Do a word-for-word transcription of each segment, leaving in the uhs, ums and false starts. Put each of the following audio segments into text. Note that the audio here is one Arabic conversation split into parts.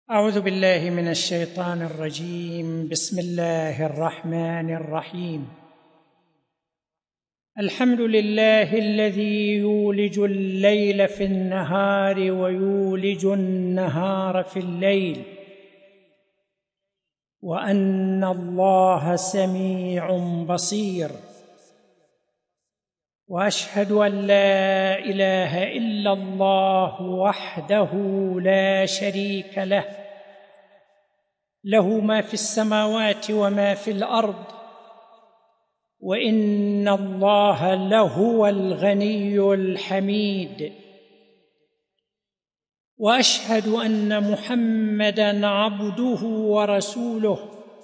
أعوذ بالله من الشيطان الرجيم. بسم الله الرحمن الرحيم. الحمد لله الذي يولج الليل في النهار ويولج النهار في الليل، وأن الله سميع بصير، وأشهد أن لا إله إلا الله وحده لا شريك له، له ما في السماوات وما في الأرض، وإن الله لهو الغني الحميد. وأشهد أن محمدًا عبده ورسوله،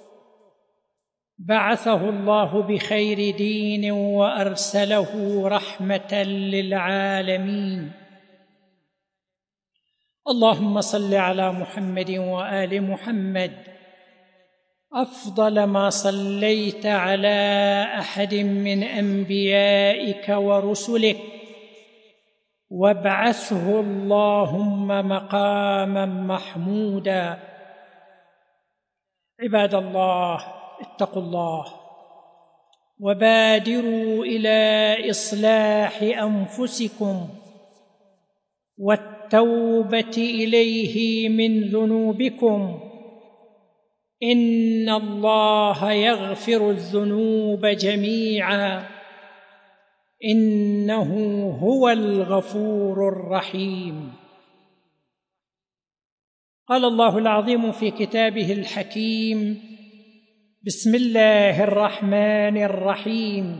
بعثه الله بخير دين وأرسله رحمة للعالمين. اللهم صل على محمد وآل محمد أفضل ما صليت على أحد من أنبيائك ورسلك، وابعثه اللهم مقاماً محموداً. عباد الله، اتقوا الله وبادروا إلى إصلاح أنفسكم والتوبة إليه من ذنوبكم، إن الله يغفر الذنوب جميعا، إنه هو الغفور الرحيم. قال الله العظيم في كتابه الحكيم: بسم الله الرحمن الرحيم.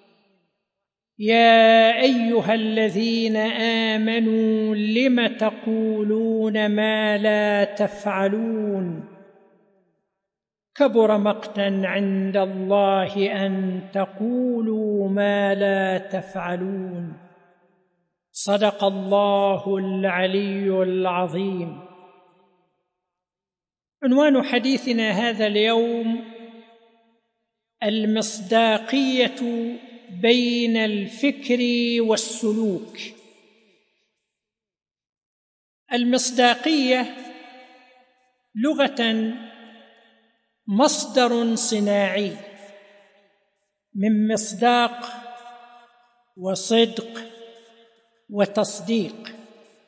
يا أيها الذين آمنوا لم تقولون ما لا تفعلون، كبر مقتا عند الله أن تقولوا ما لا تفعلون. صدق الله العلي العظيم. عنوان حديثنا هذا اليوم: المصداقية بين الفكر والسلوك. المصداقية لغة مصدر صناعي من مصداق وصدق وتصديق،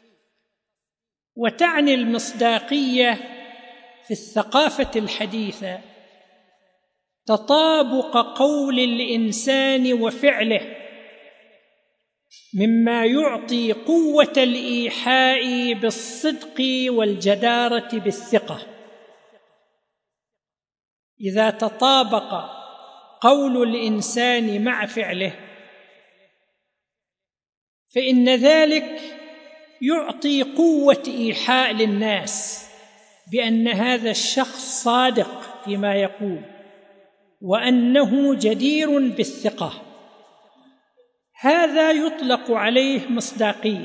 وتعني المصداقية في الثقافة الحديثة تطابق قول الإنسان وفعله، مما يعطي قوة الإيحاء بالصدق والجدارة بالثقة. إذا تطابق قول الإنسان مع فعله فإن ذلك يعطي قوة إيحاء للناس بأن هذا الشخص صادق فيما يقول، وأنه جدير بالثقة. هذا يطلق عليه مصداقية.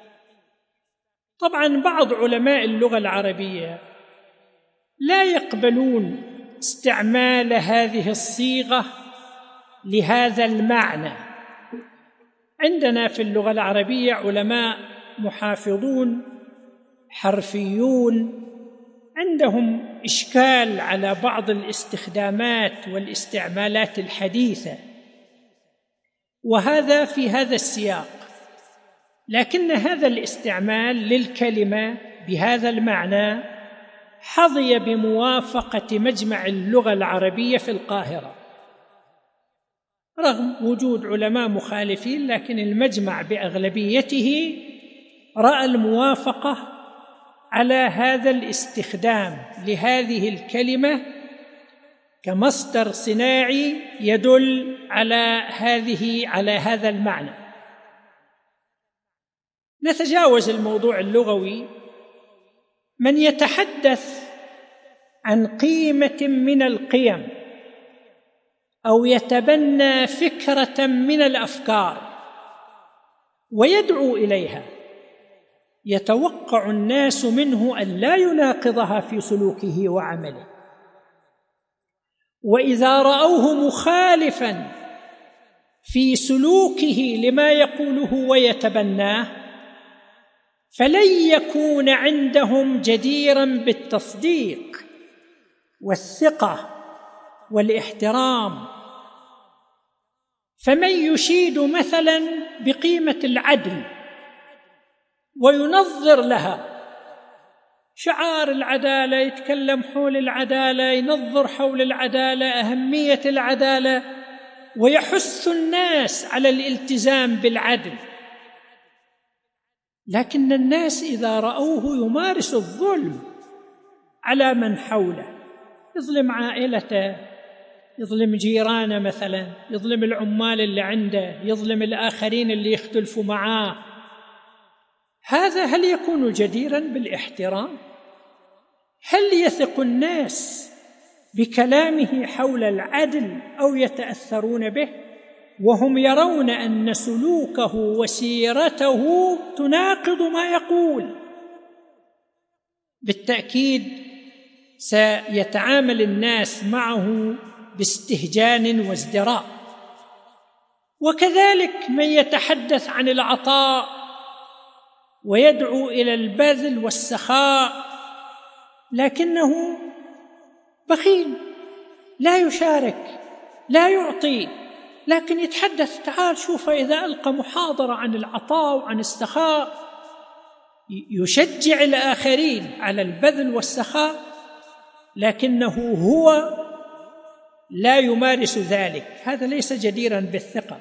طبعاً بعض علماء اللغة العربية لا يقبلون استعمال هذه الصيغة لهذا المعنى. عندنا في اللغة العربية علماء محافظون حرفيون عندهم إشكال على بعض الاستخدامات والاستعمالات الحديثة، وهذا في هذا السياق، لكن هذا الاستعمال للكلمة بهذا المعنى حظي بموافقة مجمع اللغة العربية في القاهرة، رغم وجود علماء مخالفين، لكن المجمع بأغلبيته رأى الموافقة على هذا الاستخدام لهذه الكلمة كمصدر صناعي يدل على هذه على هذا المعنى. نتجاوز الموضوع اللغوي. من يتحدث عن قيمة من القيم أو يتبنى فكرة من الأفكار ويدعو إليها، يتوقع الناس منه أن لا يناقضها في سلوكه وعمله، وإذا رأوه مخالفاً في سلوكه لما يقوله ويتبناه فلن يكون عندهم جديرا بالتصديق والثقة والاحترام. فمن يشيد مثلا بقيمة العدل وينظر لها، شعار العدالة، يتكلم حول العدالة، ينظر حول العدالة، أهمية العدالة، ويحث الناس على الالتزام بالعدل، لكن الناس إذا رأوه يمارس الظلم على من حوله، يظلم عائلته، يظلم جيرانه مثلا، يظلم العمال اللي عنده، يظلم الآخرين اللي يختلفوا معاه، هذا هل يكون جديرا بالاحترام؟ هل يثق الناس بكلامه حول العدل أو يتأثرون به وهم يرون أن سلوكه وسيرته تناقض ما يقول؟ بالتأكيد سيتعامل الناس معه باستهجان وازدراء. وكذلك من يتحدث عن العطاء ويدعو إلى البذل والسخاء لكنه بخيل، لا يشارك، لا يعطي، لكن يتحدث، تعال شوف إذا ألقى محاضرة عن العطاء وعن السخاء، يشجع الآخرين على البذل والسخاء، لكنه هو لا يمارس ذلك، هذا ليس جديرا بالثقة.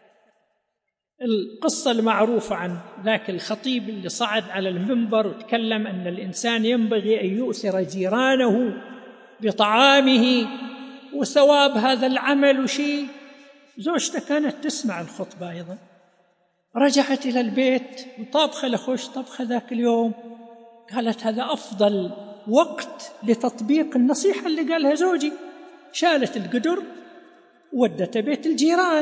القصة المعروفة عن ذاك الخطيب اللي صعد على المنبر وتكلم أن الإنسان ينبغي أن يؤثر جيرانه بطعامه وثواب هذا العمل وشيء. زوجته كانت تسمع الخطبة أيضا، رجعت إلى البيت وطابخة لخوش طبخة ذاك اليوم، قالت هذا أفضل وقت لتطبيق النصيحة اللي قالها زوجي. شالت القدر ودته بيت الجيران،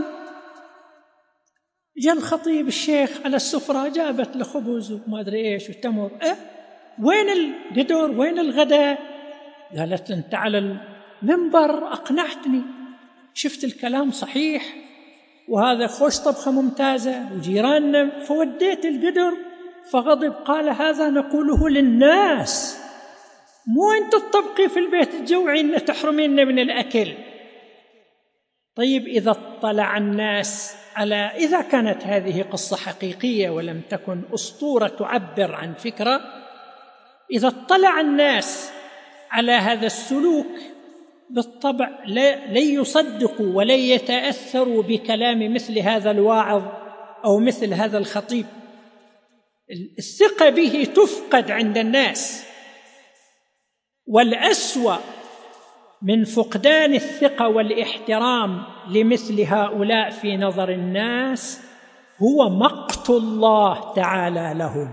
جاء الخطيب الشيخ على السفرة، جابت له خبز وما أدري إيش وتمر، أه وين القدر وين الغداء؟ قالت أنت على المنبر أقنعتني، شفت الكلام صحيح وهذا خوش طبخة ممتازة وجيراننا، فوديت القدر. فغضب قال هذا نقوله للناس، مو أنت تطبقي في البيت تجوعين تحرمين من الأكل. طيب إذا اطلع الناس على، إذا كانت هذه قصة حقيقية ولم تكن أسطورة تعبر عن فكرة، إذا اطلع الناس على هذا السلوك بالطبع لن يصدقوا ولن يتأثروا بكلام مثل هذا الواعظ أو مثل هذا الخطيب. الثقة به تفقد عند الناس، والأسوأ من فقدان الثقة والاحترام لمثل هؤلاء في نظر الناس هو مقت الله تعالى لهم،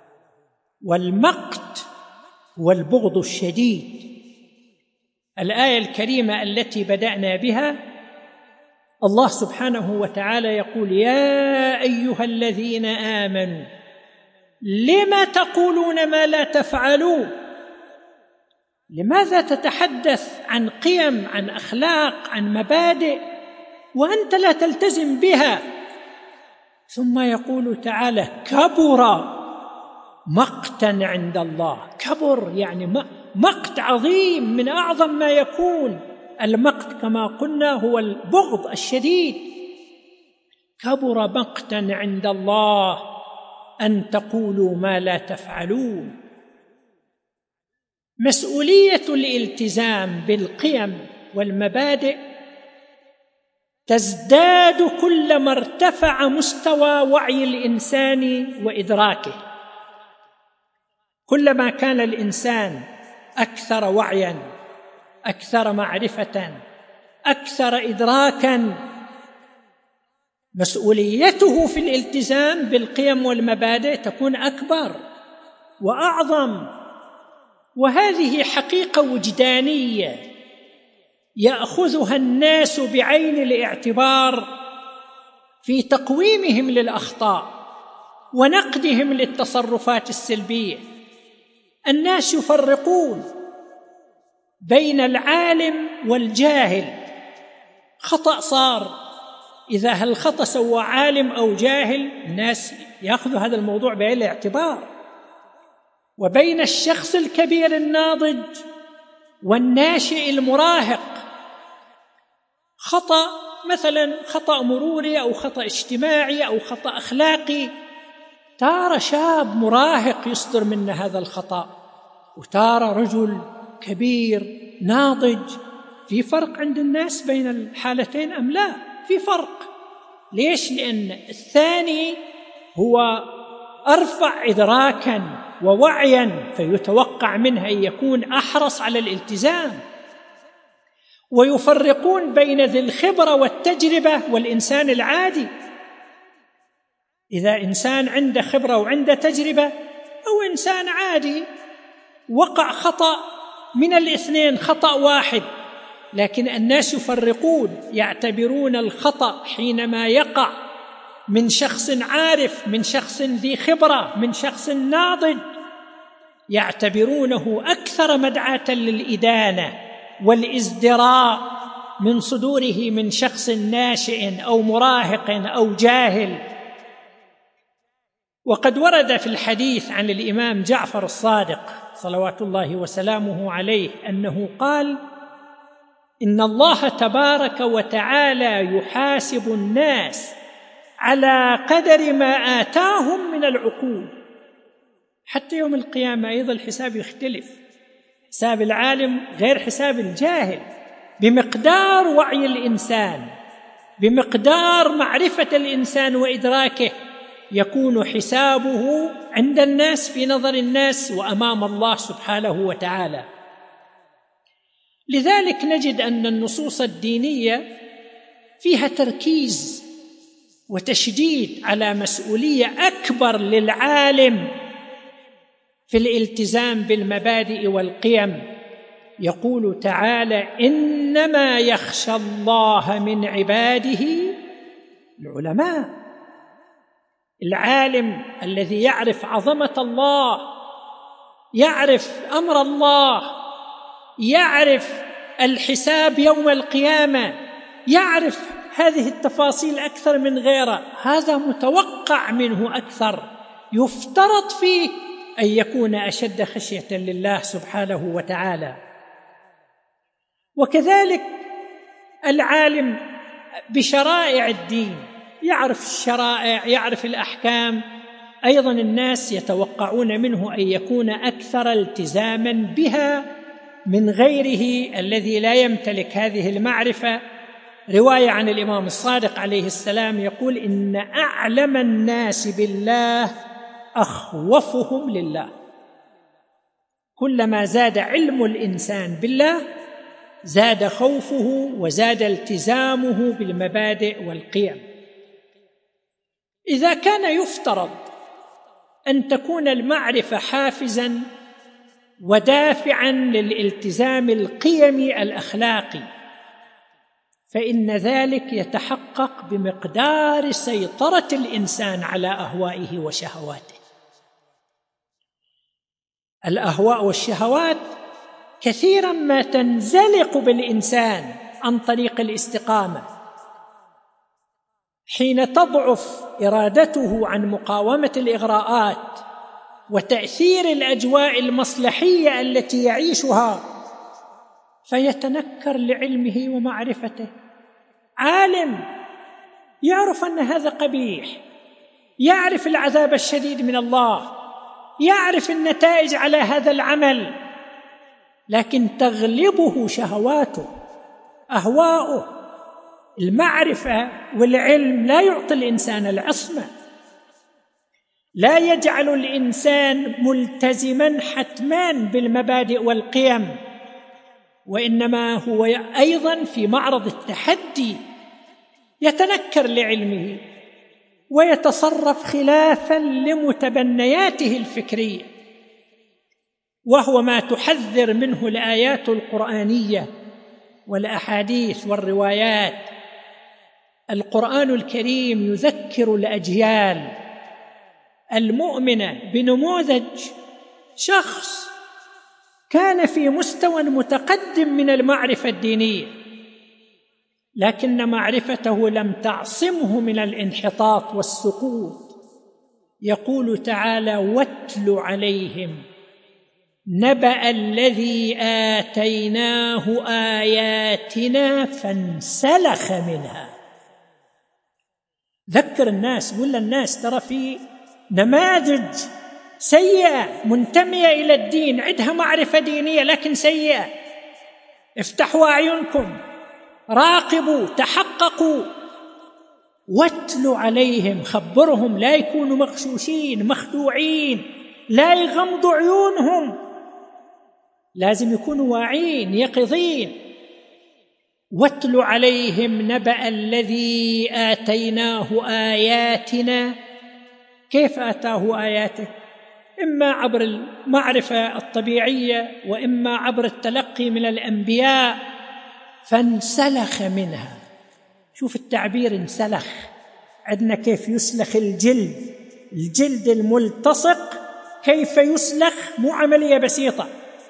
والمقت هو البغض الشديد. الآية الكريمة التي بدأنا بها الله سبحانه وتعالى يقول يا أيها الذين آمنوا لم تقولون ما لا تفعلون؟ لماذا تتحدث عن قيم، عن أخلاق، عن مبادئ وأنت لا تلتزم بها؟ ثم يقول تعالى كبر مقتا عند الله. كبر يعني مقت عظيم، من أعظم ما يكون. المقت كما قلنا هو البغض الشديد. كبر مقتا عند الله أن تقولوا ما لا تفعلون. مسؤولية الالتزام بالقيم والمبادئ تزداد كلما ارتفع مستوى وعي الإنسان وإدراكه. كلما كان الإنسان أكثر وعياً، أكثر معرفة، أكثر إدراكاً، مسؤوليته في الالتزام بالقيم والمبادئ تكون أكبر وأعظم. وهذه حقيقة وجدانية يأخذها الناس بعين الاعتبار في تقويمهم للأخطاء ونقدهم للتصرفات السلبية. الناس يفرقون بين العالم والجاهل. خطأ صار، إذا هالخطأ سوى عالم أو جاهل الناس يأخذوا هذا الموضوع بعين الاعتبار. وبين الشخص الكبير الناضج والناشئ المراهق خطأ، مثلا خطأ مروري أو خطأ اجتماعي أو خطأ أخلاقي، تارى شاب مراهق يصدر منه هذا الخطأ، وتارى رجل كبير ناضج. في فرق عند الناس بين الحالتين أم لا؟ في فرق. ليش؟ لأن الثاني هو أرفع إدراكاً ووعياً، فيتوقع منه أن يكون أحرص على الالتزام. ويفرقون بين ذي الخبرة والتجربة والإنسان العادي. إذا إنسان عنده خبرة وعنده تجربة، أو إنسان عادي وقع خطأ، من الاثنين خطأ واحد، لكن الناس يفرقون، يعتبرون الخطأ حينما يقع من شخص عارف، من شخص ذي خبرة، من شخص ناضج، يعتبرونه أكثر مدعاة للإدانة والازدراء من صدوره من شخص ناشئ أو مراهق أو جاهل. وقد ورد في الحديث عن الإمام جعفر الصادق صلوات الله وسلامه عليه أنه قال: إن الله تبارك وتعالى يحاسب الناس على قدر ما آتاهم من العقول. حتى يوم القيامة أيضا الحساب يختلف، حساب العالم غير حساب الجاهل، بمقدار وعي الإنسان، بمقدار معرفة الإنسان وإدراكه، يكون حسابه عند الناس في نظر الناس وأمام الله سبحانه وتعالى. لذلك نجد أن النصوص الدينية فيها تركيز وتشديد على مسؤولية أكبر للعالم في الالتزام بالمبادئ والقيم. يقول تعالى: إنما يخشى الله من عباده العلماء. العالم الذي يعرف عظمة الله، يعرف أمر الله، يعرف الحساب يوم القيامة، يعرف هذه التفاصيل أكثر من غيره، هذا متوقع منه أكثر، يفترض فيه أن يكون أشد خشية لله سبحانه وتعالى. وكذلك العالم بشرائع الدين، يعرف الشرائع، يعرف الأحكام، أيضا الناس يتوقعون منه أن يكون أكثر التزاما بها من غيره الذي لا يمتلك هذه المعرفة. رواية عن الإمام الصادق عليه السلام يقول: إن أعلم الناس بالله أخوفهم لله. كلما زاد علم الإنسان بالله زاد خوفه وزاد التزامه بالمبادئ والقيم. إذا كان يفترض أن تكون المعرفة حافزاً ودافعاً للالتزام القيمي الأخلاقي، فإن ذلك يتحقق بمقدار سيطرة الإنسان على أهوائه وشهواته. الأهواء والشهوات كثيراً ما تنزلق بالإنسان عن طريق الاستقامة، حين تضعف إرادته عن مقاومة الإغراءات وتأثير الأجواء المصلحية التي يعيشها، فيتنكر لعلمه ومعرفته. عالم يعرف أن هذا قبيح، يعرف العذاب الشديد من الله، يعرف النتائج على هذا العمل، لكن تغلبه شهواته، أهواؤه. المعرفة والعلم لا يعطي الإنسان العصمة، لا يجعل الإنسان ملتزما حتما بالمبادئ والقيم، وإنما هو أيضا في معرض التحدي يتنكر لعلمه ويتصرف خلافا لمتبنياته الفكرية، وهو ما تحذر منه الآيات القرآنية والأحاديث والروايات. القرآن الكريم يذكر الأجيال المؤمنة بنموذج شخص كان في مستوى متقدم من المعرفة الدينية، لكن معرفته لم تعصمه من الانحطاط والسقوط. يقول تعالى: واتل عليهم نبأ الذي آتيناه آياتنا فانسلخ منها. ذكر الناس، قل للناس ترى في نماذج سيئة منتمية إلى الدين، عندها معرفة دينية لكن سيئة، افتحوا أعينكم، راقبوا، تحققوا، واتلوا عليهم، خبرهم لا يكونوا مغشوشين مخدوعين، لا يغمضوا عيونهم، لازم يكونوا واعين يقظين. واتلوا عليهم نبأ الذي آتيناه آياتنا. كيف آتاه آياته؟ إما عبر المعرفة الطبيعية وإما عبر التلقي من الأنبياء. فانسلخ منها. شوف التعبير انسلخ، عندنا كيف يسلخ الجلد، الجلد الملتصق كيف يسلخ، مو عملية بسيطة.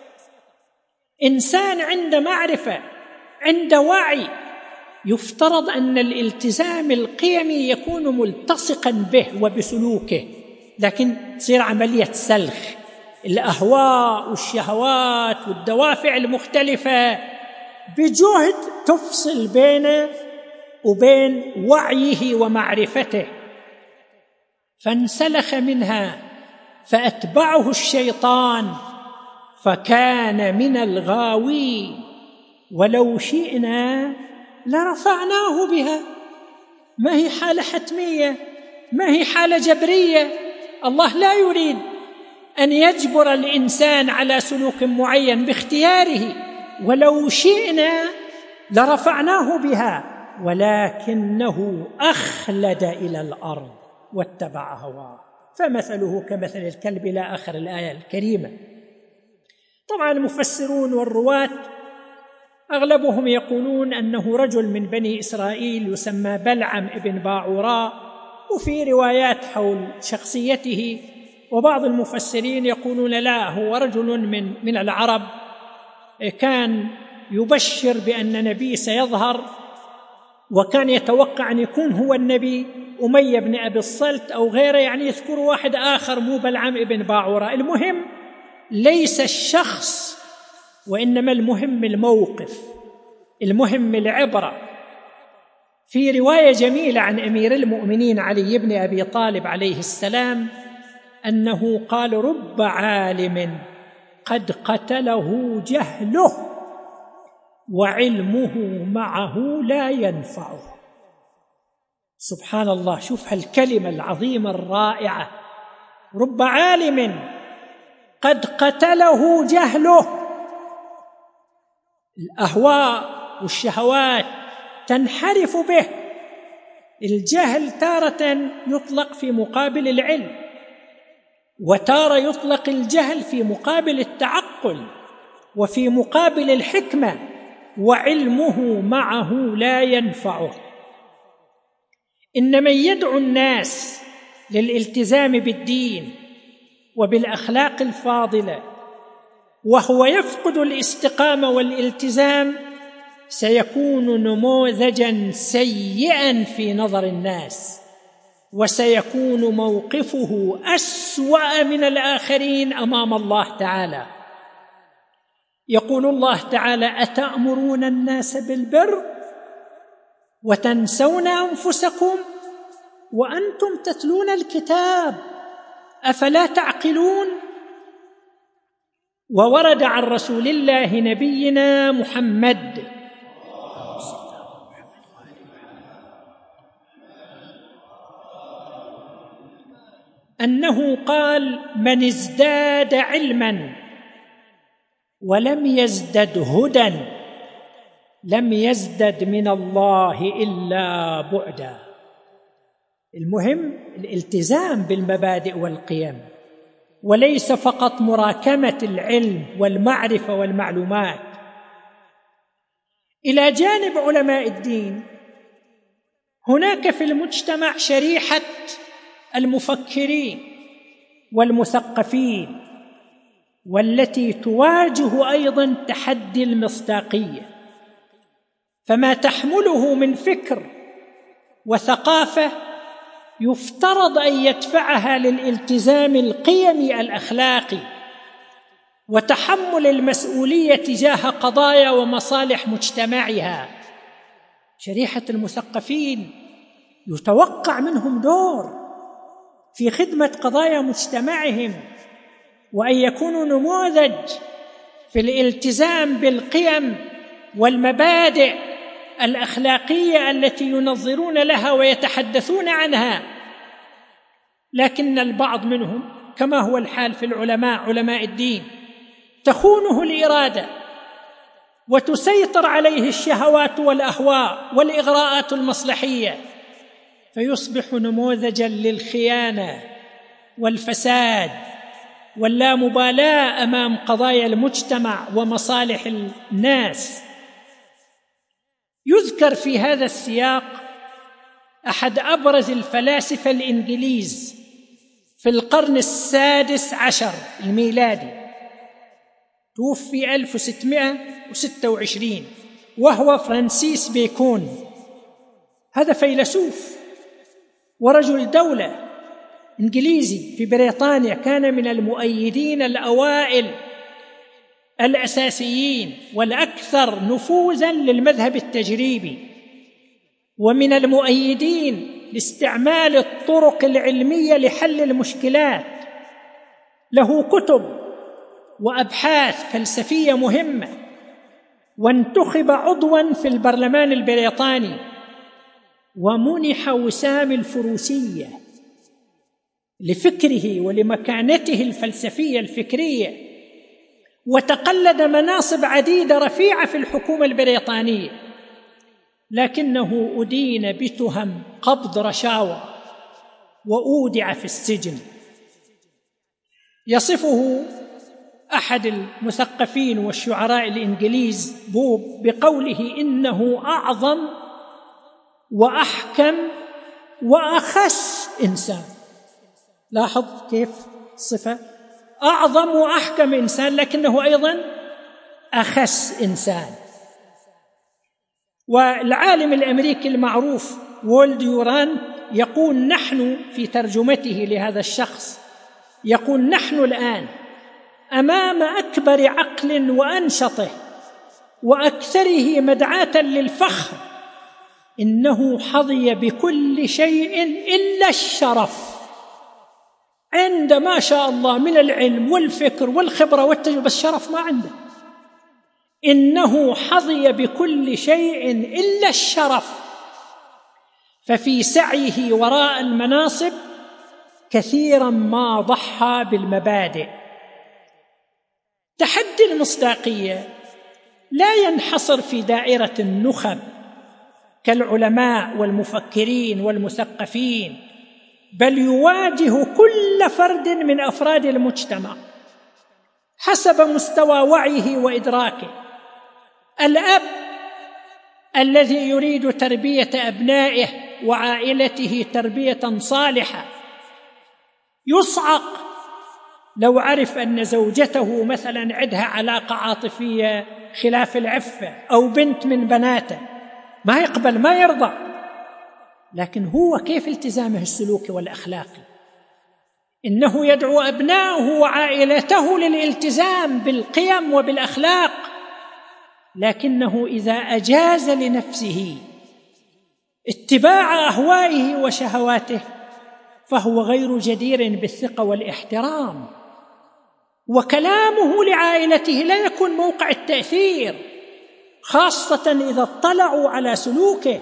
إنسان عنده معرفة، عنده وعي، يفترض أن الالتزام القيمي يكون ملتصقا به وبسلوكه، لكن تصير عملية سلخ. الأهواء والشهوات والدوافع المختلفة بجهد تفصل بينه وبين وعيه ومعرفته. فانسلخ منها فأتبعه الشيطان فكان من الغاوين ولو شئنا لرفعناه بها. ما هي حالة حتمية، ما هي حالة جبرية. الله لا يريد أن يجبر الإنسان على سلوك معين باختياره. ولو شئنا لرفعناه بها ولكنه أخلد إلى الأرض واتبع هواه فمثله كمثل الكلب إلى آخر الآية الكريمة. طبعا المفسرون والرواة أغلبهم يقولون أنه رجل من بني إسرائيل يسمى بلعم ابن باعوراء، وفي روايات حول شخصيته، وبعض المفسرين يقولون لا، هو رجل من من العرب كان يبشر بأن نبي سيظهر، وكان يتوقع أن يكون هو النبي أمية بن أبي الصلت أو غيره، يعني يذكر واحد آخر مو بلعم ابن باعوراء. المهم ليس الشخص، وإنما المهم الموقف، المهم العبرة. في رواية جميلة عن أمير المؤمنين علي بن أبي طالب عليه السلام أنه قال: رب عالم قد قتله جهله وعلمه معه لا ينفعه. سبحان الله، شوف هالكلمة العظيمة الرائعة، رب عالم قد قتله جهله. الأهواء والشهوات تنحرف به. الجهل تارة يطلق في مقابل العلم، وتارة يطلق الجهل في مقابل التعقل وفي مقابل الحكمة. وعلمه معه لا ينفعه. إن من يدعو الناس للالتزام بالدين وبالأخلاق الفاضلة وهو يفقد الاستقامة والالتزام سيكون نموذجاً سيئاً في نظر الناس، وسيكون موقفه أسوأ من الآخرين أمام الله تعالى. يقول الله تعالى: أتأمرون الناس بالبر وتنسون أنفسكم وأنتم تتلون الكتاب أفلا تعقلون؟ وورد عن رسول الله نبينا محمد أنه قال: من ازداد علما ولم يزدد هدى لم يزدد من الله إلا بعدا. المهم الالتزام بالمبادئ والقيم، وليس فقط مراكمة العلم والمعرفة والمعلومات. إلى جانب علماء الدين هناك في المجتمع شريحة المفكرين والمثقفين، والتي تواجه أيضاً تحدي المصداقية. فما تحمله من فكر وثقافة يفترض أن يدفعها للالتزام القيمي الأخلاقي، وتحمل المسؤولية تجاه قضايا ومصالح مجتمعها. شريحة المثقفين يتوقع منهم دور في خدمة قضايا مجتمعهم، وأن يكونوا نموذج في الالتزام بالقيم والمبادئ الأخلاقية التي ينظرون لها ويتحدثون عنها. لكن البعض منهم، كما هو الحال في العلماء علماء الدين، تخونه الإرادة وتسيطر عليه الشهوات والأهواء والإغراءات المصلحية، فيصبح نموذجاً للخيانة والفساد واللامبالاة أمام قضايا المجتمع ومصالح الناس. يذكر في هذا السياق أحد أبرز الفلاسفة الإنجليز في القرن السادس عشر الميلادي، توفي ألف وستمائة وستة وعشرين، وهو فرانسيس بيكون. هذا فيلسوف ورجل دولة إنجليزي في بريطانيا، كان من المؤيدين الأوائل الأساسيين والأكثر نفوذاً للمذهب التجريبي، ومن المؤيدين لاستعمال الطرق العلمية لحل المشكلات. له كتب وأبحاث فلسفية مهمة، وانتخب عضواً في البرلمان البريطاني، ومنح وسام الفروسية لفكره ولمكانته الفلسفية الفكرية، وتقلد مناصب عديدة رفيعة في الحكومة البريطانية، لكنه أدين بتهم قبض رشاوى وأودع في السجن. يصفه أحد المثقفين والشعراء الإنجليز بوب بقوله إنه أعظم وأحكم وأخس إنسان. لاحظ كيف صفة أعظم وأحكم إنسان، لكنه أيضا أخس إنسان. والعالم الأمريكي المعروف وول ديوران يقول نحن في ترجمته لهذا الشخص، يقول نحن الآن أمام أكبر عقل وأنشطه وأكثره مدعاة للفخر، إنه حظي بكل شيء إلا الشرف. عند ما شاء الله من العلم والفكر والخبرة والتجربة، الشرف ما عنده. إنه حظي بكل شيء إلا الشرف، ففي سعيه وراء المناصب كثيرا ما ضحى بالمبادئ. تحدي المصداقية لا ينحصر في دائرة النخب كالعلماء والمفكرين والمثقفين، بل يواجه كل فرد من أفراد المجتمع حسب مستوى وعيه وإدراكه. الأب الذي يريد تربية أبنائه وعائلته تربية صالحة يصعق لو عرف أن زوجته مثلا عندها علاقة عاطفية خلاف العفة أو بنت من بناته، ما يقبل ما يرضى. لكن هو كيف التزامه السلوكي والأخلاقي؟ إنه يدعو أبنائه وعائلته للالتزام بالقيم وبالأخلاق، لكنه إذا أجاز لنفسه اتباع أهوائه وشهواته فهو غير جدير بالثقة والاحترام، وكلامه لعائلته لا يكون موقع التأثير، خاصة إذا اطلعوا على سلوكه.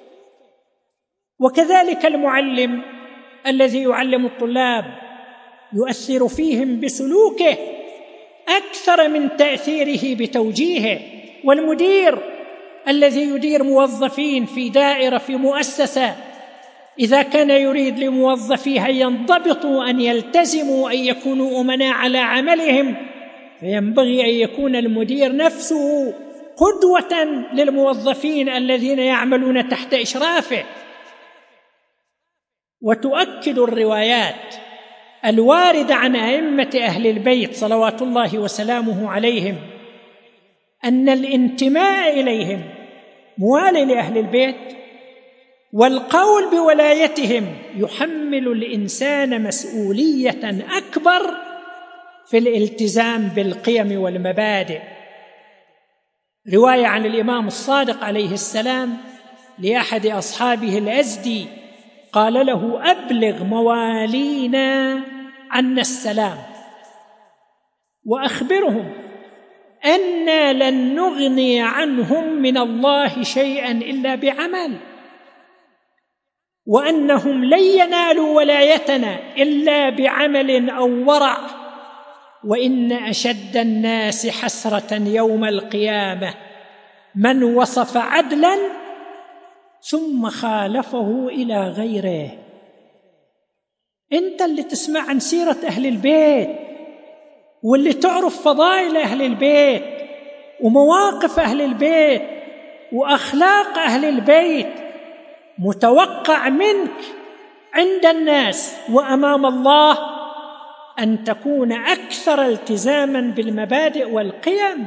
وكذلك المعلم الذي يعلم الطلاب يؤثر فيهم بسلوكه أكثر من تأثيره بتوجيهه. والمدير الذي يدير موظفين في دائرة في مؤسسة إذا كان يريد لموظفيه أن ينضبطوا، أن يلتزموا، أن يكونوا أمناء على عملهم، فينبغي أن يكون المدير نفسه قدوة للموظفين الذين يعملون تحت إشرافه. وتؤكد الروايات الواردة عن أئمة أهل البيت صلوات الله وسلامه عليهم أن الانتماء إليهم موالي لأهل البيت والقول بولايتهم يحمل الإنسان مسؤولية أكبر في الالتزام بالقيم والمبادئ. رواية عن الإمام الصادق عليه السلام لأحد أصحابه الأزدي قال له: أبلغ موالينا عنا السلام وأخبرهم أنا لن نغني عنهم من الله شيئا إلا بعمل، وأنهم لن ينالوا ولايتنا إلا بعمل أو ورع، وإن أشد الناس حسرة يوم القيامة من وصف عدلا ثم خالفه إلى غيره. أنت اللي تسمع عن سيرة أهل البيت، واللي تعرف فضائل أهل البيت ومواقف أهل البيت وأخلاق أهل البيت، متوقع منك عند الناس وأمام الله أن تكون أكثر التزاماً بالمبادئ والقيم،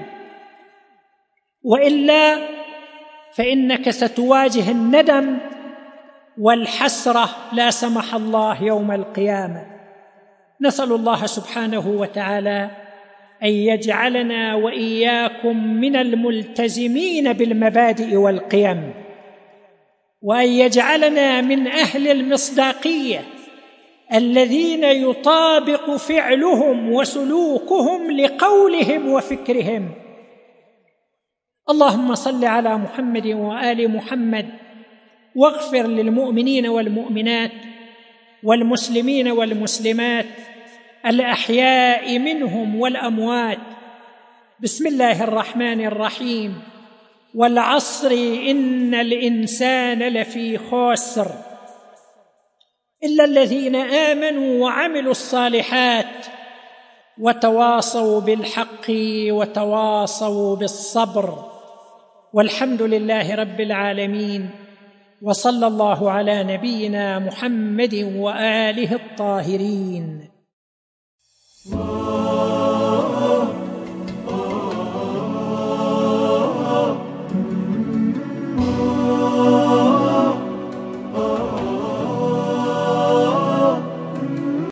وإلا فإنك ستواجه الندم والحسرة لا سمح الله يوم القيامة. نسأل الله سبحانه وتعالى أن يجعلنا وإياكم من الملتزمين بالمبادئ والقيم، وأن يجعلنا من أهل المصداقية الذين يطابق فعلهم وسلوكهم لقولهم وفكرهم. اللهم صل على محمد وآل محمد، واغفر للمؤمنين والمؤمنات والمسلمين والمسلمات الأحياء منهم والأموات. بسم الله الرحمن الرحيم. والعصر إن الإنسان لفي خسر إلا الذين آمنوا وعملوا الصالحات وتواصوا بالحق وتواصوا بالصبر. والحمد لله رب العالمين، وصلى الله على نبينا محمد وآله الطاهرين.